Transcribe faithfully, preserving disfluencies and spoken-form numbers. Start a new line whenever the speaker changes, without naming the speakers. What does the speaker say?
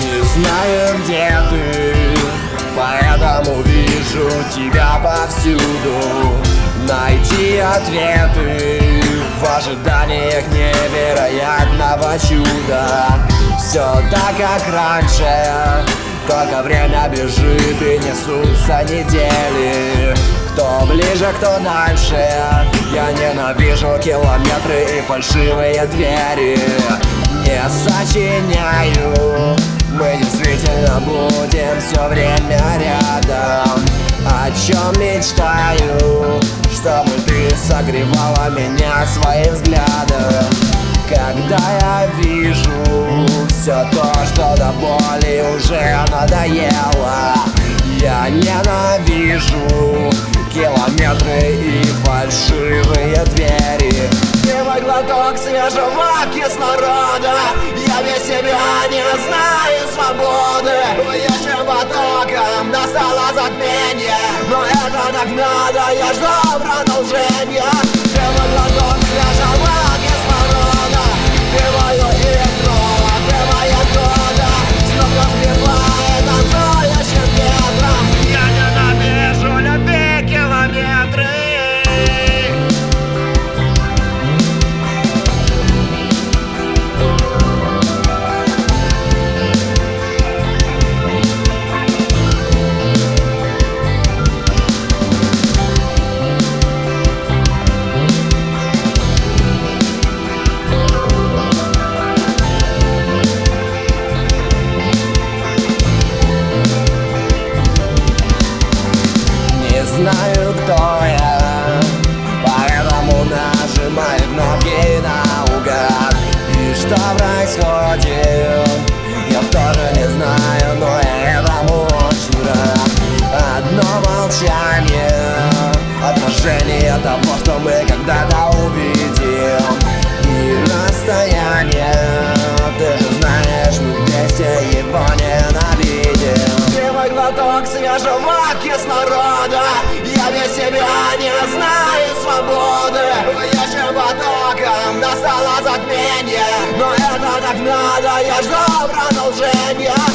Не знаю, где ты, поэтому вижу тебя повсюду. Найти ответы в ожиданиях невероятного чуда. Все так, как раньше, только время бежит и несутся недели. Кто ближе, кто дальше, я ненавижу километры и фальшивые двери. Не сочиняю, мы действительно будем все время рядом. О чем мечтаю, чтобы ты согревала меня своим взглядом. Когда я вижу все то, что до боли уже надоело, я ненавижу километры и фальшивые двери. Первый глоток свежего кислорода, я без себя не знаю свободы. Еще потоком достало затмение, но это так надо, я жду продолжения. Первый глоток свежего кислорода, ты мое ядро, ты моя кода. Снова разбивает танцующим ветром. Я ненавижу любви километры. Знаю, кто я, поэтому нажимаю кнопки наугад. И что происходит, я тоже не знаю, но я этому очень рад. Одно молчание, отражение того, что мы когда-то увидим. И расстояние, ты же знаешь, мы вместе его ненавидим. Первый глоток свежего кислорода, я без себя не знаю свободы. Еще потоком достало затмение, но это так надо, я жду продолжения.